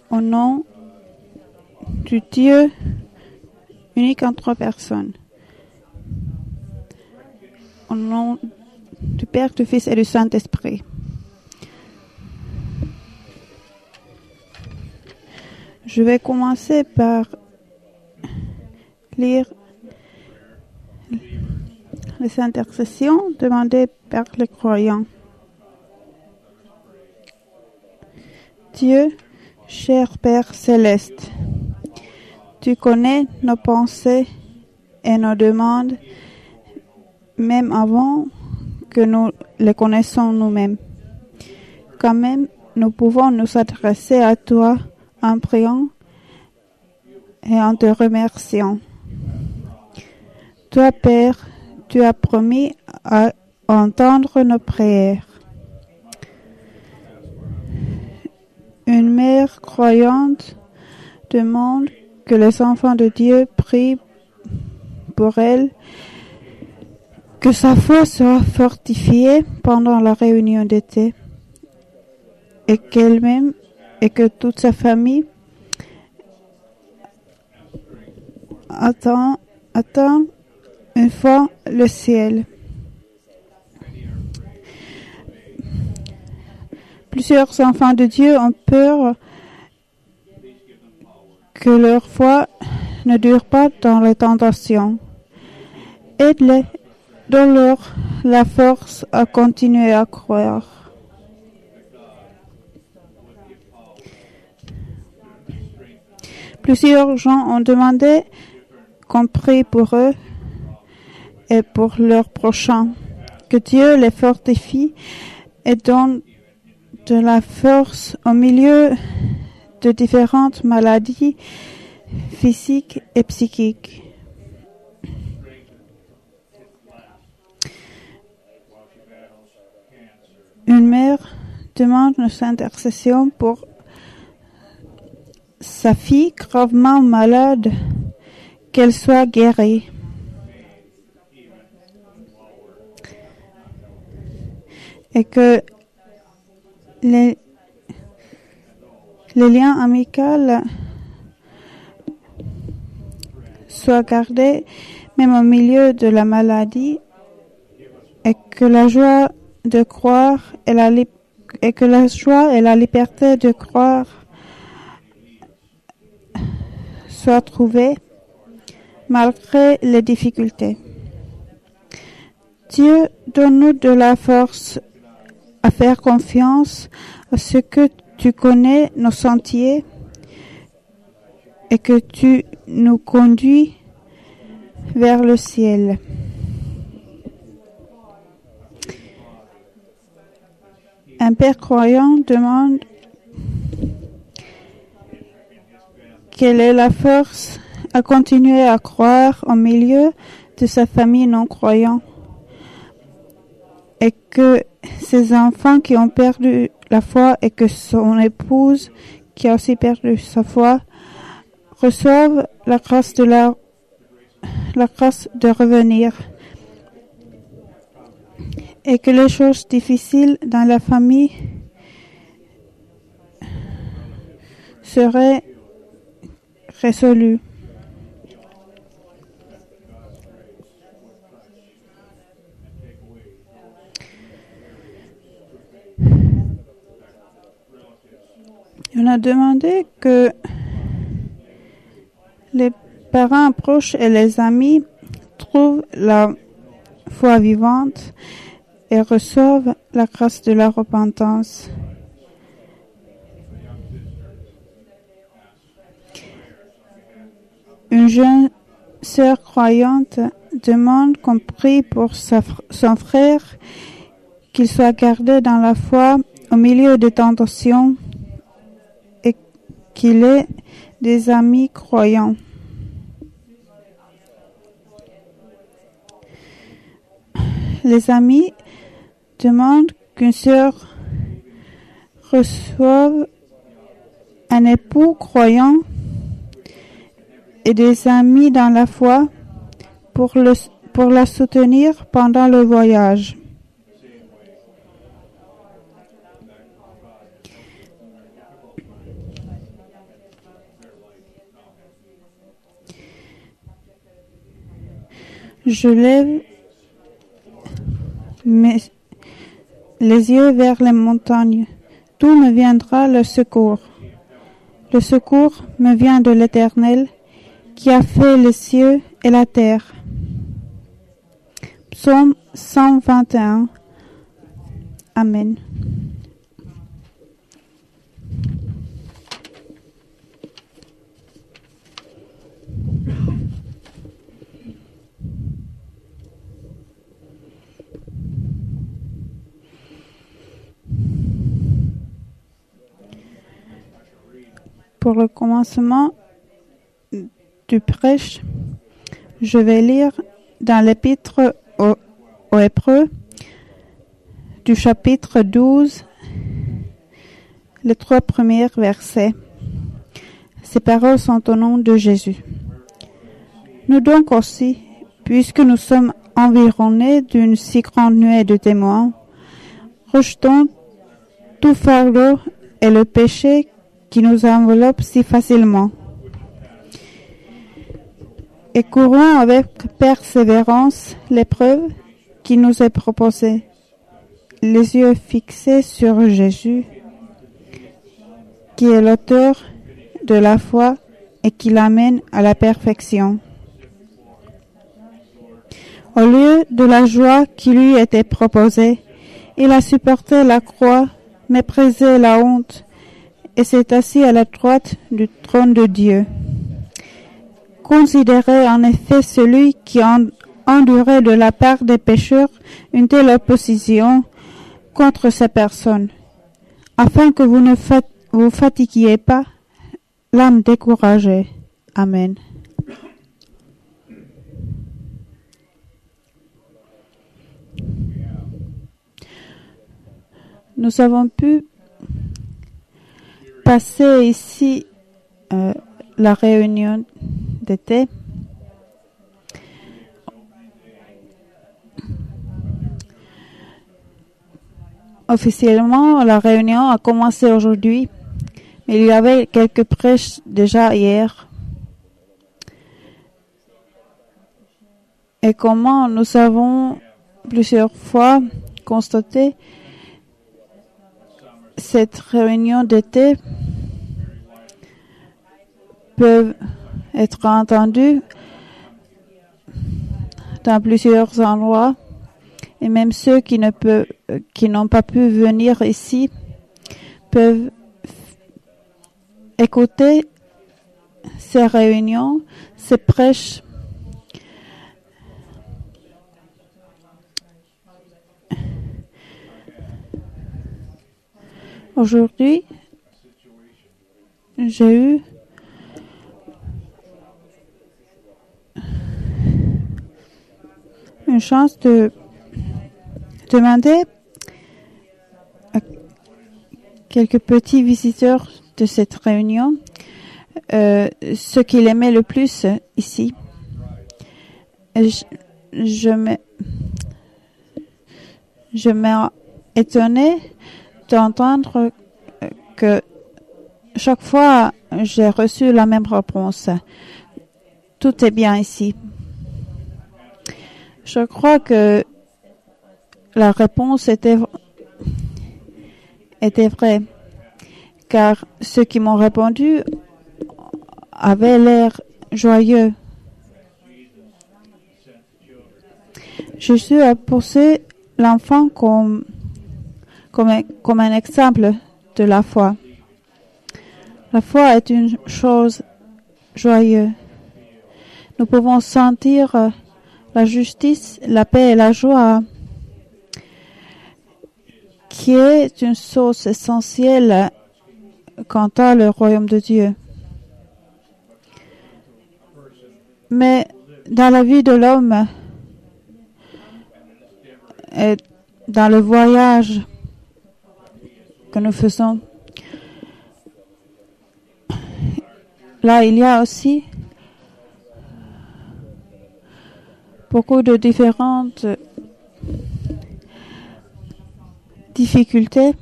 au nom du Dieu unique en trois personnes. Au nom du Père, du Fils et du Saint-Esprit. Je vais commencer par lire les intercessions demandées par les croyants. Dieu, cher Père céleste, tu connais nos pensées et nos demandes, même avant que nous les connaissons nous-mêmes. Quand même, nous pouvons nous adresser à toi en priant et en te remerciant. Toi, Père, tu as promis à entendre nos prières. Une mère croyante demande que les enfants de Dieu prient pour elle, que sa foi soit fortifiée pendant la réunion d'été et qu'elle-même et que toute sa famille attend une fois le ciel. Plusieurs enfants de Dieu ont peur que leur foi ne dure pas dans les tentations. Aide-les, donne-leur la force à continuer à croire. Plusieurs gens ont demandé qu'on prie pour eux et pour leurs prochains, que Dieu les fortifie et donne de la force au milieu de différentes maladies physiques et psychiques. Une mère demande nos intercessions pour sa fille gravement malade, qu'elle soit guérie. Et que les liens amicaux soient gardés même au milieu de la maladie et que la joie de croire et la liberté de croire soient trouvées malgré les difficultés. Dieu, donne-nous de la force à faire confiance à ce que tu connais nos sentiers et que tu nous conduis vers le ciel. Un père croyant demande quelle est la force à continuer à croire au milieu de sa famille non croyante et que ses enfants qui ont perdu la foi et que son épouse qui a aussi perdu sa foi reçoivent la grâce de revenir et que les choses difficiles dans la famille seraient résolues. On a demandé que les parents proches et les amis trouvent la foi vivante et reçoivent la grâce de la repentance. Une jeune sœur croyante demande qu'on prie pour son frère, qu'il soit gardé dans la foi au milieu des tentations et qu'il ait des amis croyants. Les amis demandent qu'une sœur reçoive un époux croyant et des amis dans la foi pour la soutenir pendant le voyage. Je lève les yeux vers les montagnes. D'où me viendra le secours? Le secours me vient de l'Éternel, qui a fait les cieux et la terre. Psaume 121. Amen. Pour le commencement du prêche, je vais lire dans l'épître aux Hébreux du chapitre 12, les 3 premiers versets. Ces paroles sont au nom de Jésus. Nous donc aussi, puisque nous sommes environnés d'une si grande nuée de témoins, rejetons tout fardeau et le péché qui nous enveloppe si facilement, et courons avec persévérance l'épreuve qui nous est proposée, les yeux fixés sur Jésus, qui est l'auteur de la foi et qui l'amène à la perfection. Au lieu de la joie qui lui était proposée, il a supporté la croix, méprisé la honte, et s'est assis à la droite du trône de Dieu. Considérez en effet celui qui a enduré de la part des pécheurs une telle opposition contre sa personne, afin que vous ne vous fatiguiez pas, l'âme découragée. Amen. Nous avons pu passer ici la réunion d'été. Officiellement, la réunion a commencé aujourd'hui, mais il y avait quelques prêches déjà hier. Et comment nous avons plusieurs fois constaté, cette réunion d'été peut être entendue dans plusieurs endroits, et même ceux qui n'ont pas pu venir ici peuvent écouter ces réunions, ces prêches. Aujourd'hui, j'ai eu une chance de demander à quelques petits visiteurs de cette réunion ce qu'ils aimaient le plus ici. Et je m'ai étonnée d'entendre que chaque fois j'ai reçu la même réponse. Tout est bien ici. Je crois que la réponse était vraie, car ceux qui m'ont répondu avaient l'air joyeux. Jésus a posé l'enfant comme un exemple de la foi. La foi est une chose joyeuse. Nous pouvons sentir la justice, la paix et la joie, qui est une source essentielle quant à le royaume de Dieu. Mais dans la vie de l'homme et dans le voyage que nous faisons, là il y a aussi beaucoup de différentes difficultés,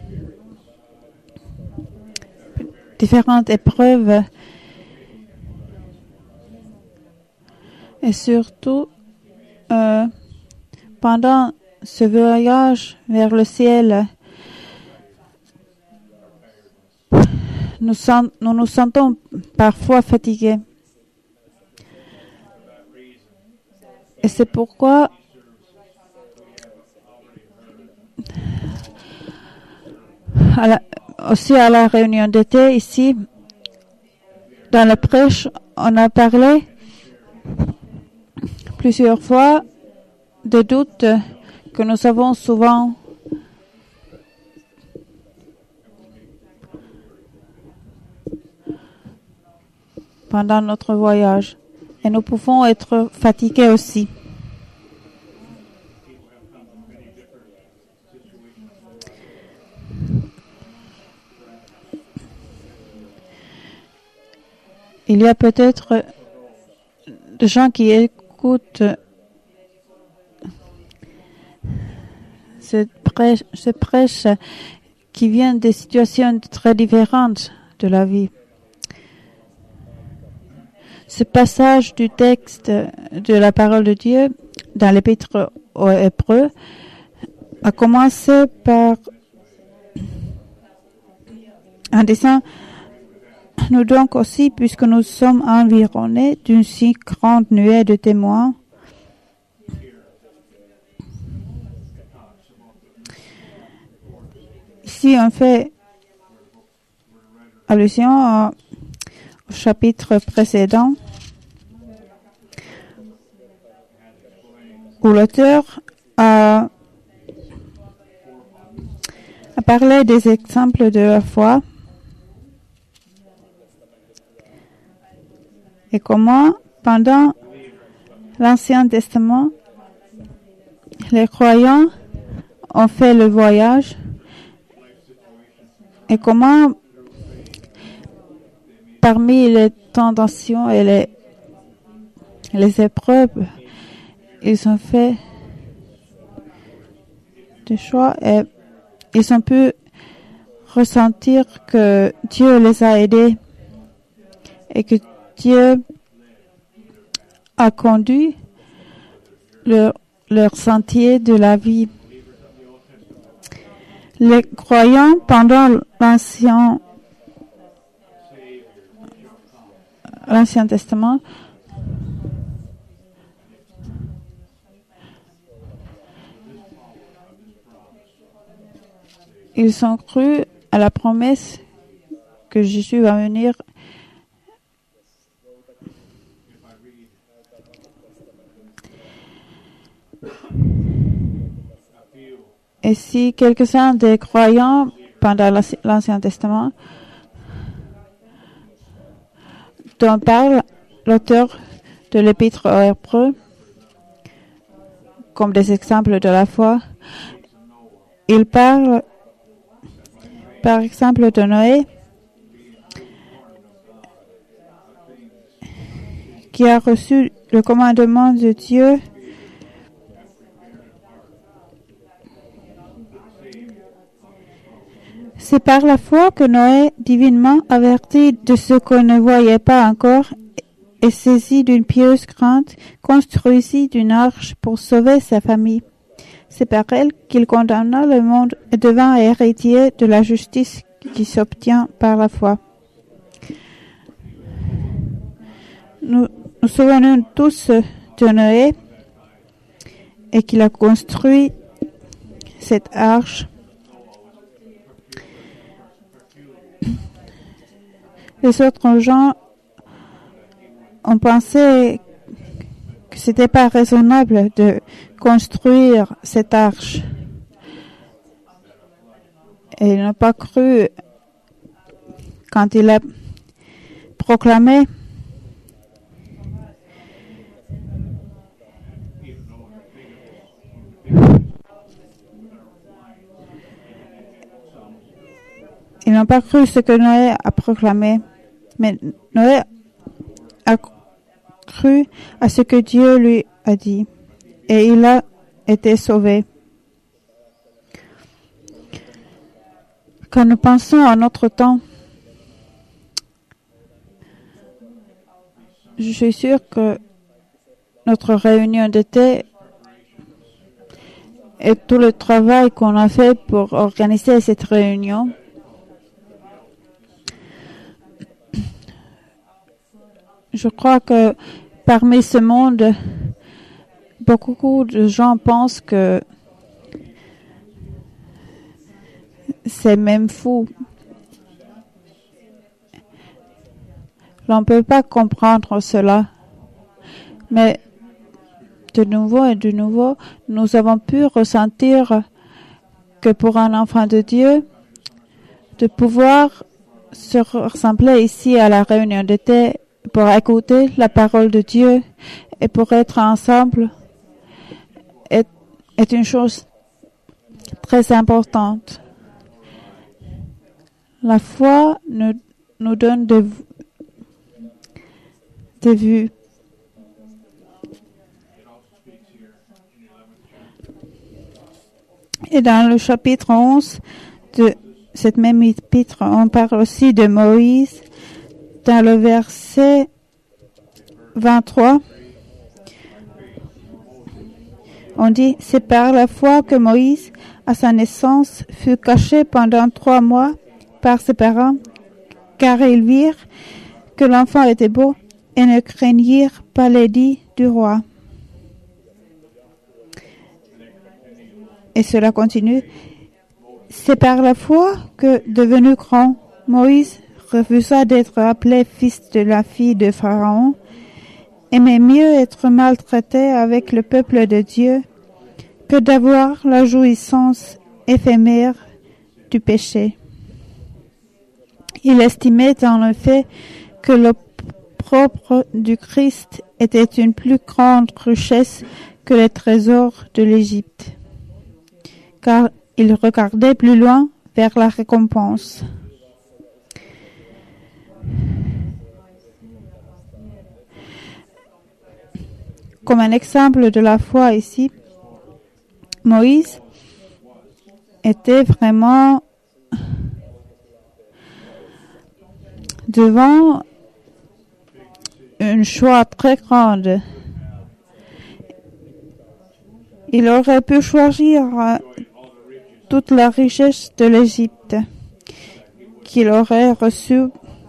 différentes épreuves, et surtout pendant ce voyage vers le ciel, nous nous sentons parfois fatigués. Et c'est pourquoi aussi à la réunion d'été ici, dans la prêche, on a parlé plusieurs fois des doutes que nous avons souvent pendant notre voyage. Et nous pouvons être fatigués aussi. Il y a peut-être des gens qui écoutent cette prêche qui vient des situations très différentes de la vie. Ce passage du texte de la parole de Dieu dans l'Épître aux Hébreux a commencé par en disant: nous donc aussi, puisque nous sommes environnés d'une si grande nuée de témoins, ici on fait allusion au chapitre précédent où l'auteur a parlé des exemples de la foi et comment, pendant l'Ancien Testament, les croyants ont fait le voyage et comment, parmi les tentations et les épreuves, ils ont fait des choix et ils ont pu ressentir que Dieu les a aidés et que Dieu a conduit leur sentier de la vie. Les croyants pendant l'Ancien Testament ils ont cru à la promesse que Jésus va venir. Et si quelques-uns des croyants pendant l'Ancien Testament dont parle l'auteur de l'Épître aux Hébreux comme des exemples de la foi, il parle par exemple de Noé qui a reçu le commandement de Dieu C'est par la foi que Noé, divinement averti de ce qu'on ne voyait pas encore, et saisi d'une pieuse crainte, construisit une arche pour sauver sa famille. C'est par elle qu'il condamna le monde et devint héritier de la justice qui s'obtient par la foi. Nous nous souvenons tous de Noé et qu'il a construit cette arche. Les autres gens ont pensé que c'était pas raisonnable de construire cette arche. Et ils n'ont pas cru quand il a proclamé Ils n'ont pas cru ce que Noé a proclamé, mais Noé a cru à ce que Dieu lui a dit, et il a été sauvé. Quand nous pensons à notre temps, je suis sûre que notre réunion d'été et tout le travail qu'on a fait pour organiser cette réunion. Je crois que parmi ce monde, beaucoup de gens pensent que c'est même fou. On ne peut pas comprendre cela. Mais de nouveau, nous avons pu ressentir que pour un enfant de Dieu, de pouvoir se rassembler ici à la réunion d'été pour écouter la parole de Dieu et pour être ensemble est une chose très importante. La foi nous donne des vues. Et dans le chapitre 11 de cette même épître, on parle aussi de Moïse. Dans le verset 23, on dit, c'est par la foi que Moïse, à sa naissance, fut caché pendant 3 mois par ses parents, car ils virent que l'enfant était beau et ne craignirent pas l'édit du roi. Et cela continue. C'est par la foi que, devenu grand, Moïse refusa d'être appelé fils de la fille de Pharaon, aimait mieux être maltraité avec le peuple de Dieu que d'avoir la jouissance éphémère du péché. Il estimait en effet que le propre du Christ était une plus grande richesse que les trésors de l'Égypte, car il regardait plus loin vers la récompense. Comme un exemple de la foi ici, Moïse était vraiment devant un choix très grand. Il aurait pu choisir toute la richesse de l'Égypte qu'il aurait reçue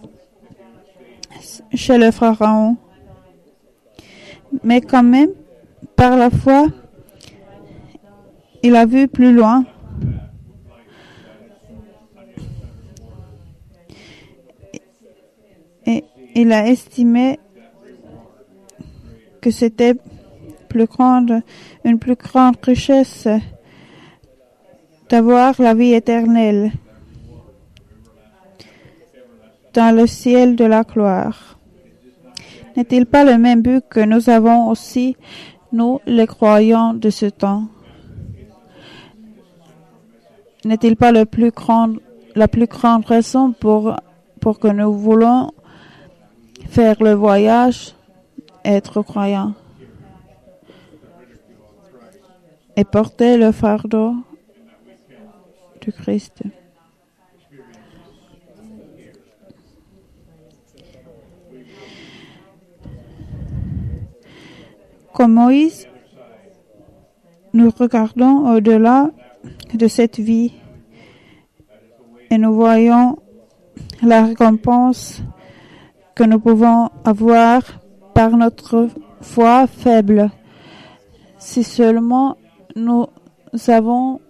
chez le Pharaon. Mais quand même, par la foi, il a vu plus loin. Et il a estimé que c'était une plus grande richesse d'avoir la vie éternelle dans le ciel de la gloire. N'est-il pas le même but que nous avons aussi, nous, les croyants de ce temps? N'est-il pas la plus grande raison pour que nous voulons faire le voyage, être croyants et porter le fardeau du Christ? Comme Moïse, nous regardons au-delà de cette vie et nous voyons la récompense que nous pouvons avoir par notre foi faible, si seulement nous avons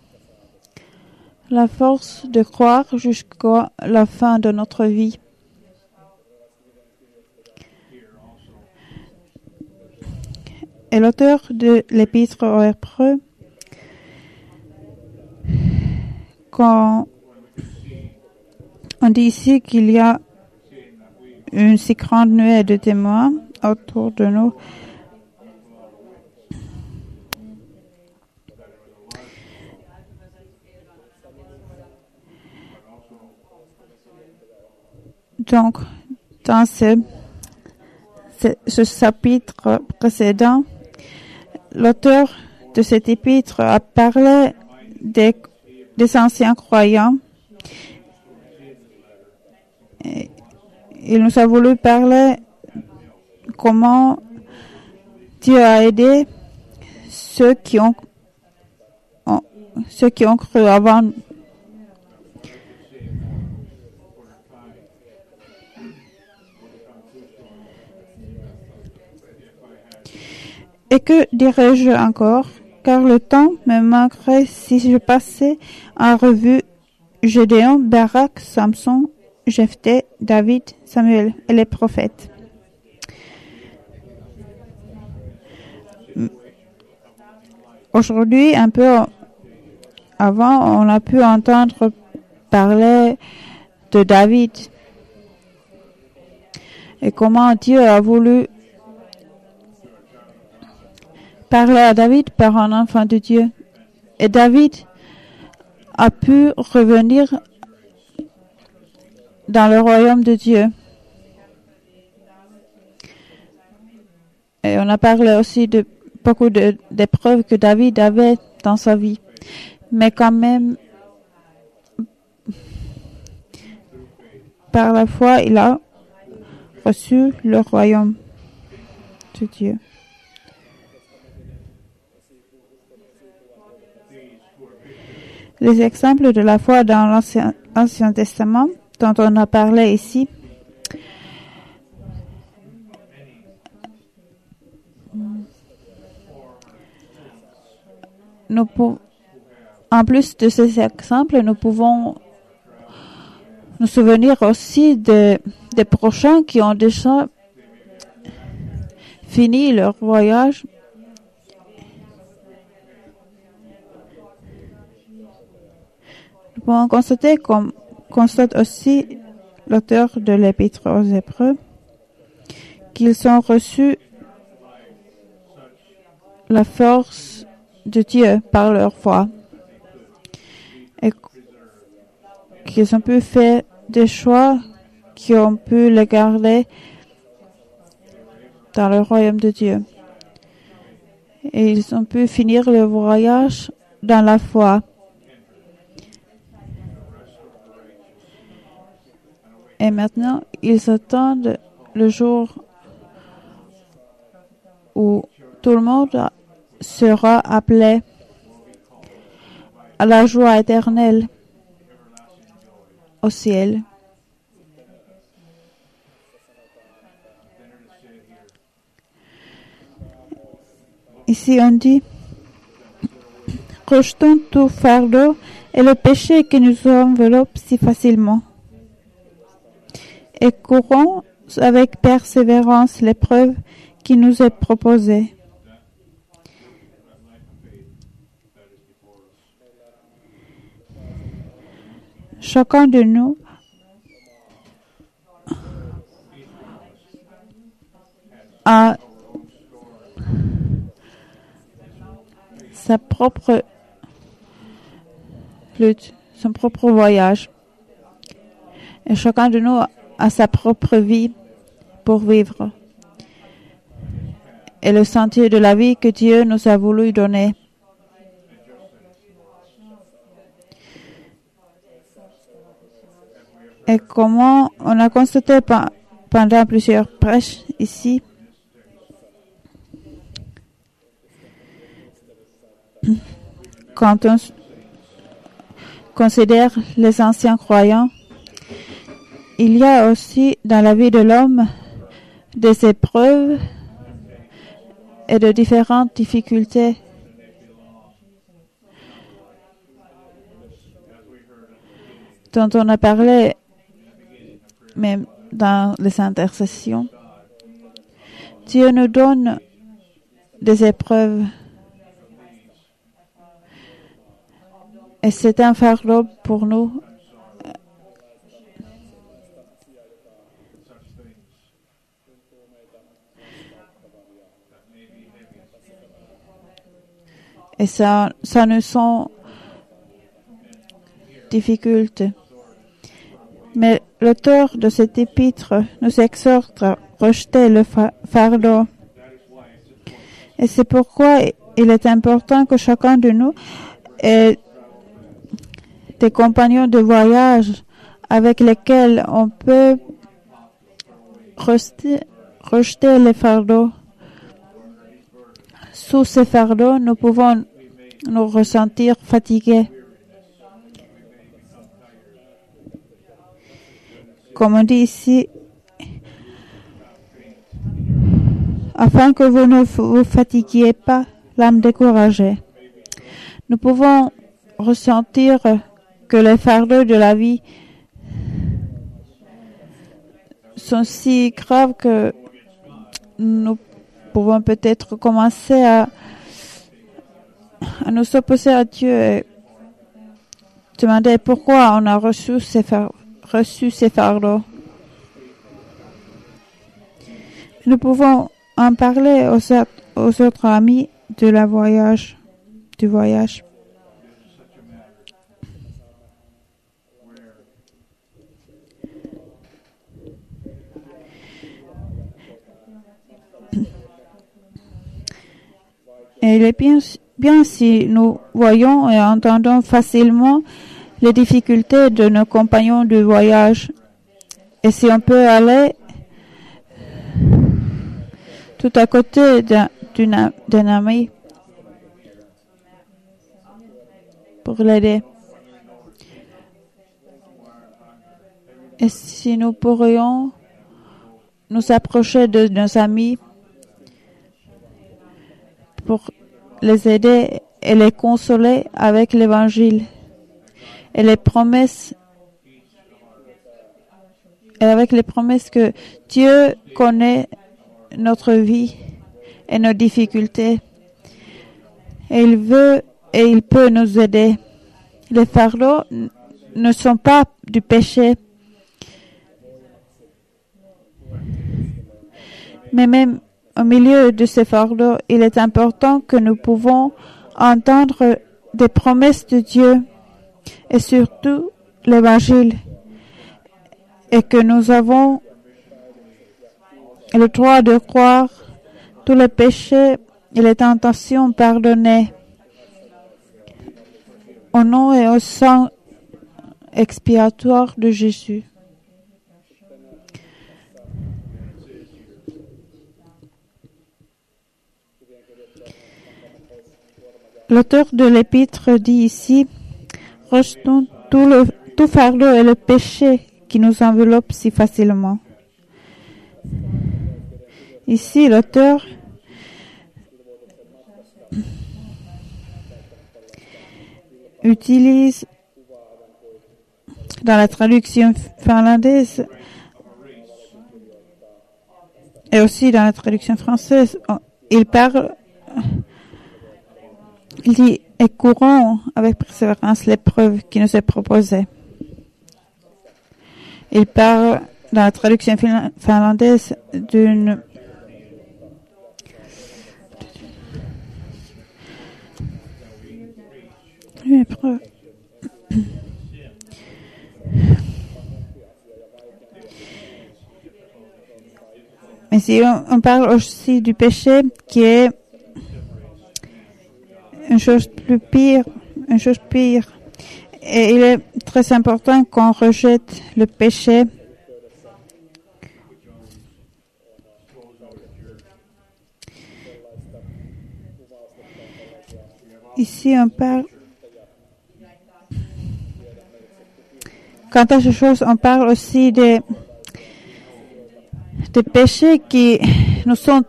la force de croire jusqu'à la fin de notre vie. Et l'auteur de l'Épître aux Hébreux, quand on dit ici qu'il y a une si grande nuée de témoins autour de nous, donc dans ce chapitre précédent, l'auteur de cet épître a parlé des anciens croyants. Et il nous a voulu parler comment Dieu a aidé ceux qui ont ceux qui ont cru avant. Et que dirais-je encore? Car le temps me manquerait si je passais en revue Gédéon, Barak, Samson, Jephthé, David, Samuel et les prophètes. Aujourd'hui, un peu avant, on a pu entendre parler de David et comment Dieu a voulu parler à David par un enfant de Dieu. Et David a pu revenir dans le royaume de Dieu. Et on a parlé aussi de beaucoup d'épreuves que David avait dans sa vie. Mais quand même, par la foi, il a reçu le royaume de Dieu. Les exemples de la foi dans l'Ancien Testament, dont on a parlé ici, en plus de ces exemples, nous pouvons nous souvenir aussi des prochains qui ont déjà fini leur voyage. Nous pouvons constater, comme constate aussi l'auteur de l'Épître aux Hébreux, qu'ils ont reçu la force de Dieu par leur foi et qu'ils ont pu faire des choix qui ont pu les garder dans le royaume de Dieu. Et ils ont pu finir le voyage dans la foi. Et maintenant, ils attendent le jour où tout le monde sera appelé à la joie éternelle au ciel. Ici, on dit, rejetons tout fardeau et le péché qui nous enveloppe si facilement, et courons avec persévérance l'épreuve qui nous est proposée. Chacun de nous a sa propre lutte, son propre voyage. Et chacun de nous a sa propre vie pour vivre. Et le sentier de la vie que Dieu nous a voulu donner. Et comment on a constaté pendant plusieurs prêches ici, quand on considère les anciens croyants, il y a aussi dans la vie de l'homme des épreuves et de différentes difficultés. Dont on a parlé même dans les intercessions. Dieu nous donne des épreuves. Et c'est un fardeau pour nous. Et ça nous sont difficultés. Mais l'auteur de cet épître nous exhorte à rejeter le fardeau. Et c'est pourquoi il est important que chacun de nous ait des compagnons de voyage avec lesquels on peut rejeter les fardeaux. Sous ces fardeaux, nous pouvons nous ressentir fatigués. Comme on dit ici, afin que vous ne vous fatiguiez pas, l'âme découragée. Nous pouvons ressentir que les fardeaux de la vie sont si graves que nous pouvons peut-être commencer à nous opposer à Dieu et demander pourquoi on a reçu ces fardeaux. Nous pouvons en parler aux autres amis du voyage. Et il est bien si nous voyons et entendons facilement les difficultés de nos compagnons de voyage. Et si on peut aller tout à côté d'un ami pour l'aider. Et si nous pourrions nous approcher de nos amis pour les aider et les consoler avec l'Évangile et les promesses, et avec les promesses que Dieu connaît notre vie et nos difficultés. Et il veut et il peut nous aider. Les fardeaux ne sont pas du péché, mais même au milieu de ces fardeaux, il est important que nous pouvons entendre des promesses de Dieu et surtout l'Évangile et que nous avons le droit de croire tous les péchés et les tentations pardonnées au nom et au sang expiatoire de Jésus. L'auteur de l'épître dit ici, rejetons tout fardeau et le péché qui nous enveloppe si facilement. Ici, l'auteur utilise dans la traduction finlandaise et aussi dans la traduction française, il dit et courons avec persévérance l'épreuve qui nous est proposée. Il parle dans la traduction finlandaise d'une épreuve. Mais si on parle aussi du péché qui est une chose pire. Et il est très important qu'on rejette le péché. Ici, on parle. Quant à ces choses, on parle aussi des péchés qui nous sont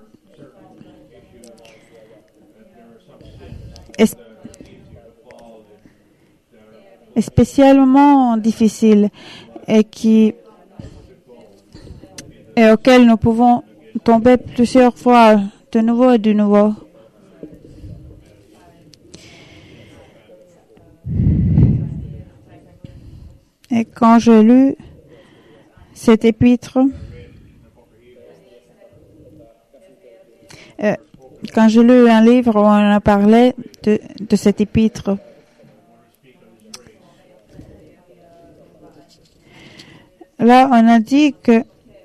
spécialement difficiles et auxquels nous pouvons tomber plusieurs fois de nouveau et de nouveau. Et quand j'ai lu cet épître, quand j'ai lu un livre où on a parlé de cet épître, là on a dit que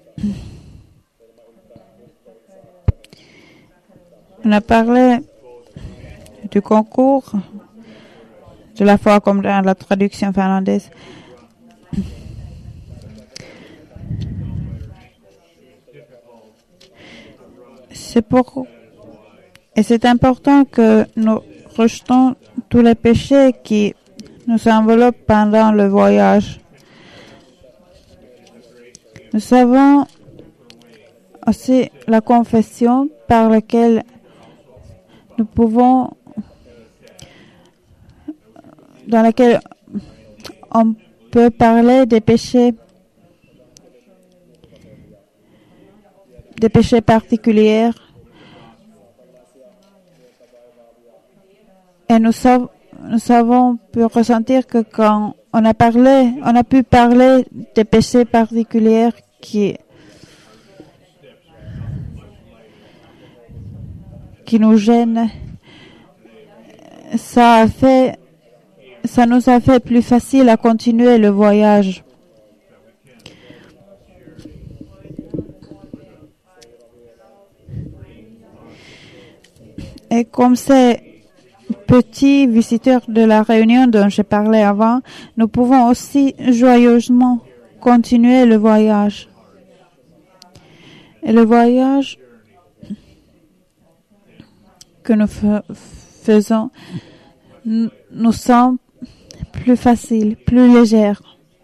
on a parlé du concours de la foi comme dans la traduction finlandaise. Et c'est important que nous rejetons tous les péchés qui nous enveloppent pendant le voyage. Nous savons aussi la confession par laquelle nous pouvons, dans laquelle on peut parler des péchés particuliers. Et nous savons pu ressentir que quand on a pu parler des péchés particuliers qui nous gênent, ça nous a fait plus facile à continuer le voyage. Et comme ces petits visiteurs de la réunion dont j'ai parlé avant, nous pouvons aussi joyeusement continuer le voyage. Et le voyage que nous faisons nous semble plus facile, plus légère.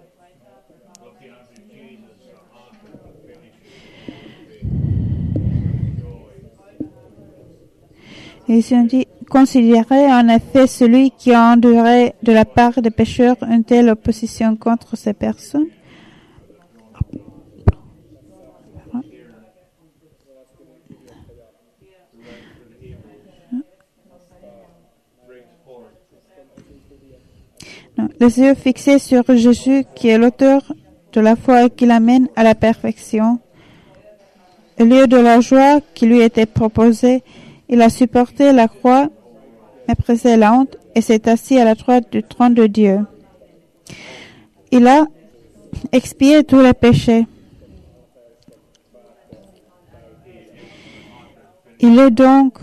Et ici on dit, considérez en effet celui qui a enduré de la part des pécheurs une telle opposition contre ces personnes. Les yeux fixés sur Jésus, qui est l'auteur de la foi et qui l'amène à la perfection. Au lieu de la joie qui lui était proposée, il a supporté la croix, méprisé la honte et s'est assis à la droite du trône de Dieu. Il a expié tous les péchés. Il est donc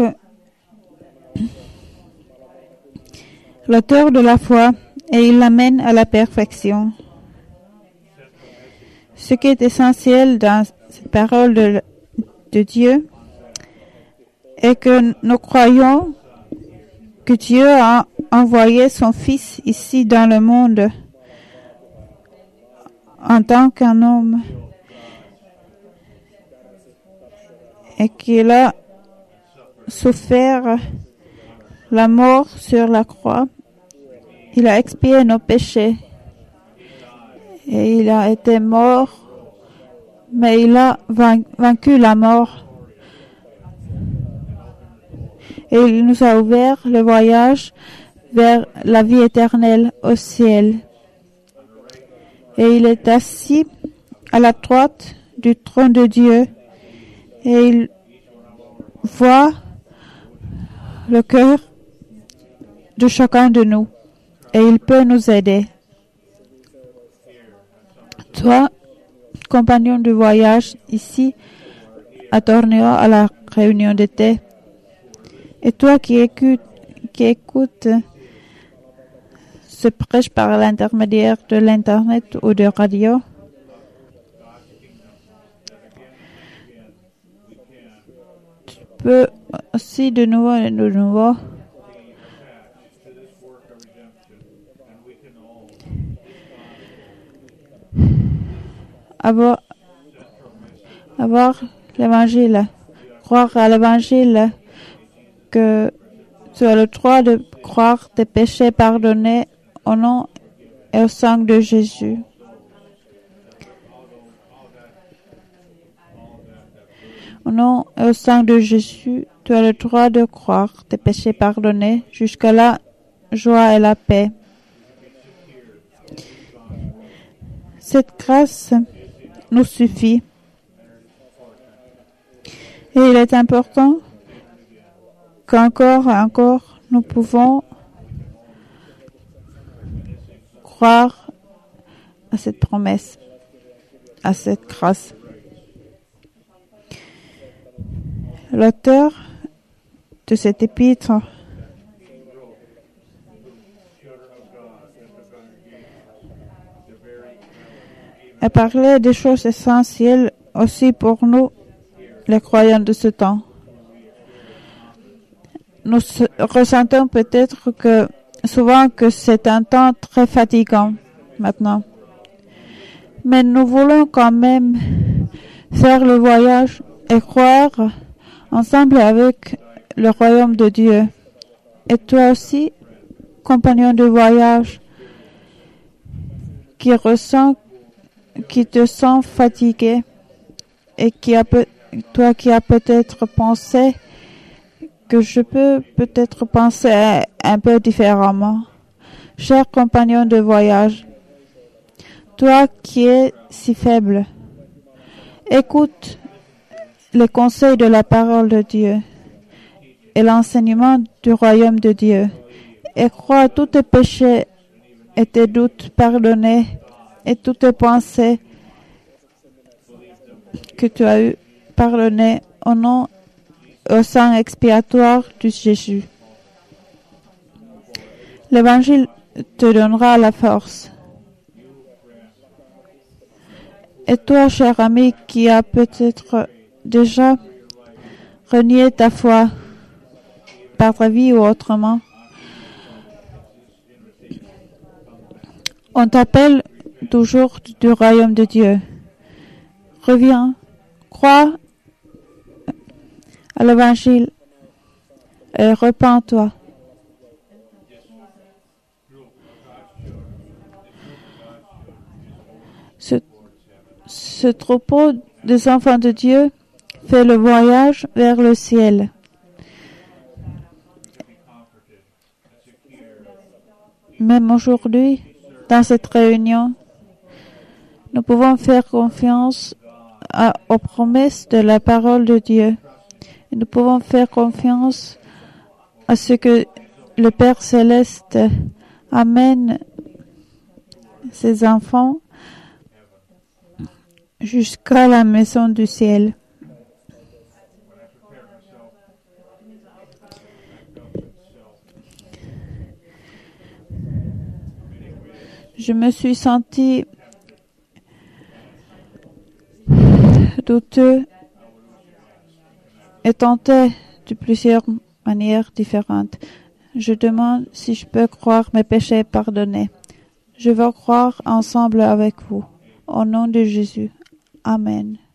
l'auteur de la foi et il l'amène à la perfection. Ce qui est essentiel dans cette parole de Dieu est que nous croyons que Dieu a envoyé son Fils ici dans le monde en tant qu'un homme et qu'il a souffert la mort sur la croix. Il a expié nos péchés et il a été mort, mais il a vaincu la mort. Et il nous a ouvert le voyage vers la vie éternelle au ciel. Et il est assis à la droite du trône de Dieu et il voit le cœur de chacun de nous et il peut nous aider. Toi, compagnon de voyage ici à Torneo à la réunion d'été, et toi qui écoutes ce prêche par l'intermédiaire de l'internet ou de radio, tu peux aussi de nouveau avoir l'évangile, croire à l'évangile, que tu as le droit de croire tes péchés pardonnés au nom et au sang de Jésus. Au nom et au sang de Jésus, tu as le droit de croire tes péchés pardonnés. Jusqu'à la joie et la paix. Cette grâce nous suffit. Et il est important qu'encore et encore nous pouvons croire à cette promesse, à cette grâce. L'auteur de cet épître a parlé des choses essentielles aussi pour nous, les croyants de ce temps. nous ressentons peut-être que souvent que c'est un temps très fatigant maintenant. Mais nous voulons quand même faire le voyage et croire ensemble avec le royaume de Dieu. Et toi aussi, compagnon de voyage, qui te sens fatigué et toi qui as peut-être pensé que je peux peut-être penser un peu différemment. Cher compagnon de voyage, toi qui es si faible, écoute les conseils de la parole de Dieu et l'enseignement du royaume de Dieu et crois tous tes péchés et tes doutes pardonnés et toutes tes pensées que tu as eu pardonnées au sang expiatoire de Jésus. L'Évangile te donnera la force. Et toi, cher ami, qui as peut-être déjà renié ta foi par ta vie ou autrement, on t'appelle toujours du royaume de Dieu. Reviens, crois à l'Évangile et repens-toi. Ce troupeau des enfants de Dieu fait le voyage vers le ciel. Même aujourd'hui, dans cette réunion, nous pouvons faire confiance aux promesses de la parole de Dieu. Et nous pouvons faire confiance à ce que le Père Céleste amène ses enfants jusqu'à la maison du ciel. Je me suis senti douteux et tenté de plusieurs manières différentes. Je demande si je peux croire mes péchés pardonnés. Je veux croire ensemble avec vous. Au nom de Jésus. Amen.